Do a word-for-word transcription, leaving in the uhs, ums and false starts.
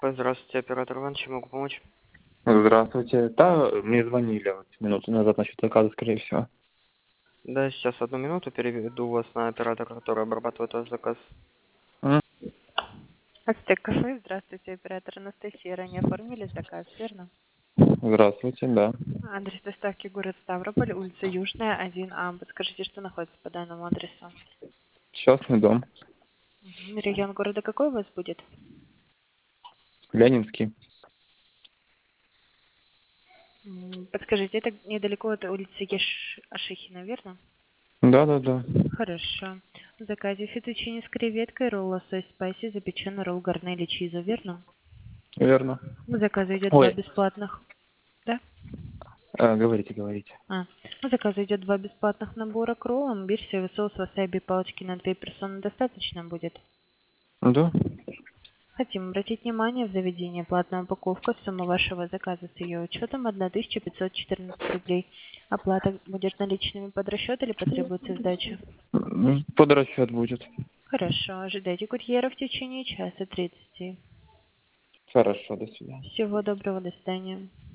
Здравствуйте, оператор Иван, чем могу помочь? Здравствуйте. Да, мне звонили вот минуту назад насчет заказа, скорее всего. Да, сейчас одну минуту переведу вас на оператора, который обрабатывает ваш заказ. М, Ацтек кафе, здравствуйте, оператор Анастасия. Ранее оформили заказ, верно? Здравствуйте, да. Адрес доставки город Ставрополь, улица Южная, один А. Подскажите, что находится по данному адресу? Частный дом. Мгм. Регион города какой у вас будет? Ленинский. М, Подскажите, это недалеко от улицы Еш Ашихина, верно? Да-да-да. Хорошо. В заказе фетучини с креветкой, ролл лосось спайси, запеченный ролл гарнели чиза, верно? Верно. В заказе идет два Ой, бесплатных. Да? а, говорите, говорите. А, в заказе идет два бесплатных набора к роллам. Версия соус васаби палочки на две персоны достаточно будет. Да? Хотим обратить внимание, в заведении платная упаковка, сумма вашего заказа с ее учетом тысяча пятьсот четырнадцать рублей. Оплата будет наличными под расчет или потребуется сдача? М, Под расчет будет. Хорошо, ожидайте курьера в течение часа тридцати. Хорошо, до свидания. Всего доброго, до свидания.